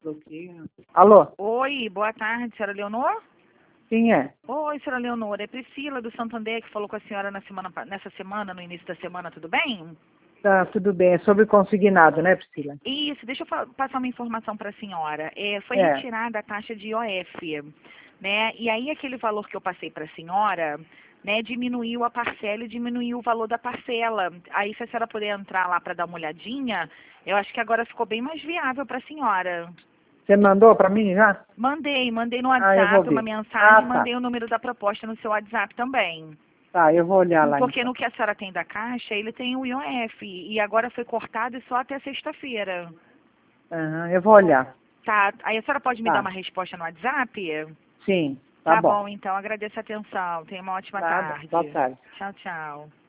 Bloqueio. Alô? Oi, boa tarde, senhora Leonor? Quem é? Oi, senhora Leonor, é Priscila do Santander que falou com a senhora nessa semana, no início da semana, tudo bem? Tá, tudo bem. É sobre consignado, né, Priscila? Isso, deixa eu passar uma informação para a senhora. Foi É. retirada a taxa de IOF, né? E aí aquele valor que eu passei para a senhora, né, diminuiu a parcela e diminuiu o valor da parcela. Aí se a senhora puder entrar lá para dar uma olhadinha, eu acho que agora ficou bem mais viável para a senhora. Você mandou para mim já? Mandei no Eu vou WhatsApp uma ver. mensagem, Tá. mandei o número da proposta no seu WhatsApp também. Tá, eu vou olhar lá Porque então. no que a senhora tem da Caixa, ele tem o IOF, e agora foi cortado só até sexta-feira. Aham, eu vou olhar. Tá, aí a senhora pode me dar Tá. uma resposta no WhatsApp? Sim, tá Tá bom. bom, então, agradeço a atenção. Tenha uma ótima Nada. tarde. Boa tarde. Tchau, tchau.